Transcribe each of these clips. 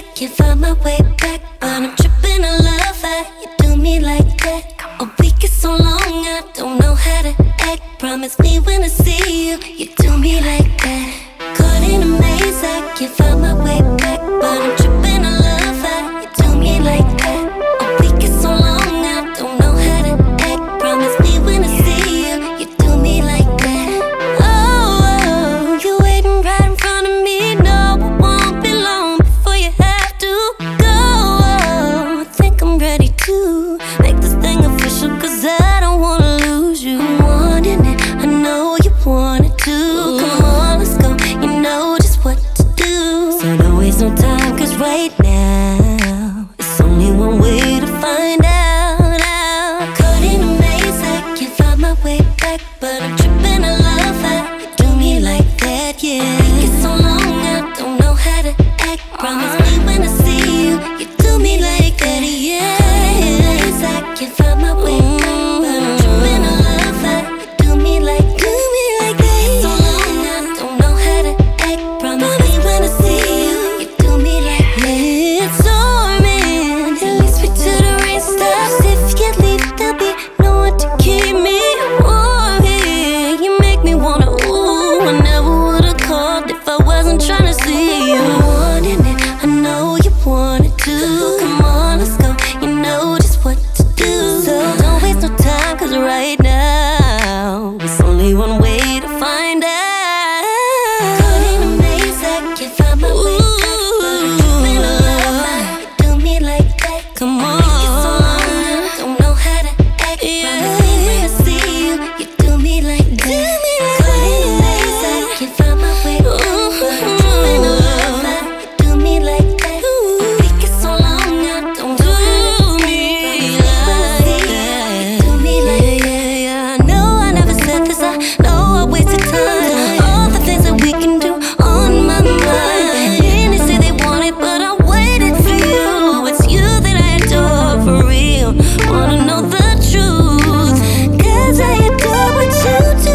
I can't find my way back, but I'm tripping. I love how you do me like that. A week is so long, I don't know how to act. Promise me when I see you, you do me like that. Caught in a maze, I can't find my way back, but I'm tripping. I love how you do me like that. A week is so long, I don't know how to act. Promise me when I see you, you do me like that. Oh, you waiting right in front of me. No, it won't be long before you have to go. I think I'm ready to make this thing official, cause I don't wanna lose you. I'm wanting it, I know you want it too. Come on, let's go, you know just what to do. So don't waste no time, cause right now it's only one way to find out. I'm caught in a maze, I can't find my way back, but I'm tripping. I love how you do me like that, yeah. Think it's so long, I don't know how to act. Promise me when I see you, you do me like that, yeah. Caught in a maze, I can't find my way back, but I'm tripping. I love how you do me like that. It's so long, I don't know how to act. Promise me when I see you, you do me like that. It's storming, at least we till the rain stops. If you leave, there'll be no one to keep me warm here. You make me wanna, ooh, I never would've called if I wasn't trying to see you. Wanting it, I know you want it too. Come on, let's go, you know just what to do. So don't waste no time, cause right now it's only one way to find out. Caught in a maze, I can't find my way back, but I'm tripping. I love how you do me like that. Come on, it's so long, I don't know how to act. Promise me when I see you, you do me like that. Caught in a maze, I can't find my way back, but I'm tripping. I love how you do me like that. A week is so long, I don't know how to act. Promise me when I see you, you do me like that. I know I never said this, I know I wasted time. All the things that we can do on my mind. And they say they want it, but I waited for you. It's you that I adore for real. Wanna know the truth, cause I adore what you do.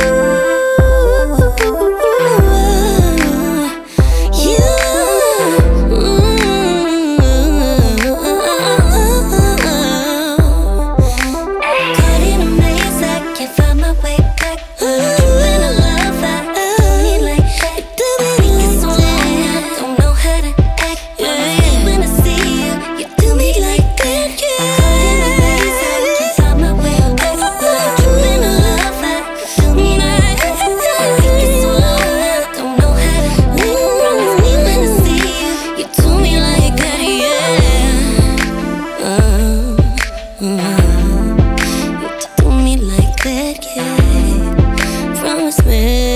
Caught in a maze, I can't find my way back, but I'm tripping. I love how you do me like that. I think it's so long, I don't know how to act. Promise me when I see you, you do me like that, yeah. Caught in a maze, I can't find my way back, but I'm tripping. I love how you do me like that. I think it's so long, I don't know how to act. Promise me when I see you, you do me like that, yeah. You do me like that, yeah. Promise me.